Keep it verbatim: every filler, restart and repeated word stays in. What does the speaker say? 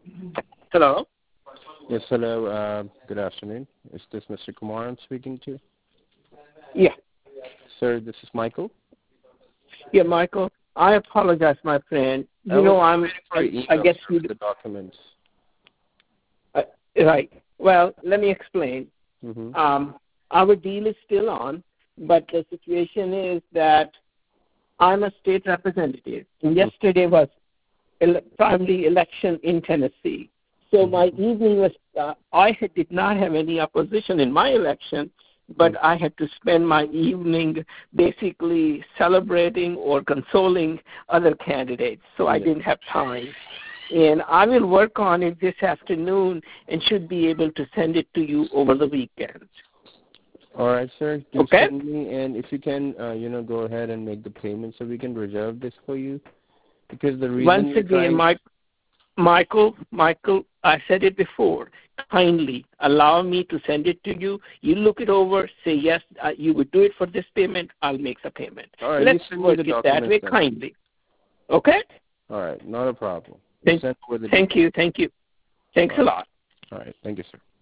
Hello? Yes, hello. Uh, good afternoon. Is this Mister Kumar I'm speaking to? Yeah. Sir, this is Michael. Yeah, Michael. I apologize, my friend. I You know, was I'm, waiting for I, your I email, guess sir, you, for the documents. uh, right. Well, let me explain. Mm-hmm. Um, our deal is still on, but the situation is that I'm a state representative. And yesterday was ele- primary election in Tennessee. So Mm-hmm. my evening was, uh, I had, did not have any opposition in my election, but Mm-hmm. I had to spend my evening basically celebrating or consoling other candidates. So I Yeah. didn't have time. And I will work on it this afternoon and should be able to send it to you over the weekend. All right, sir. Do Okay? send me, and if you can, uh, you know, go ahead and make the payment so we can reserve this for you. Because the reason Once we're again, trying... Mike, Michael, Michael, I said it before. Kindly allow me to send it to you. You look it over, say yes, uh, you would do it for this payment, I'll make the payment. All right, Let's you send me work the it that documents way then. kindly. Okay? All right, not a problem. Thank, Send over the thank details. you, thank you. Thanks All a right. lot. All right, thank you, sir.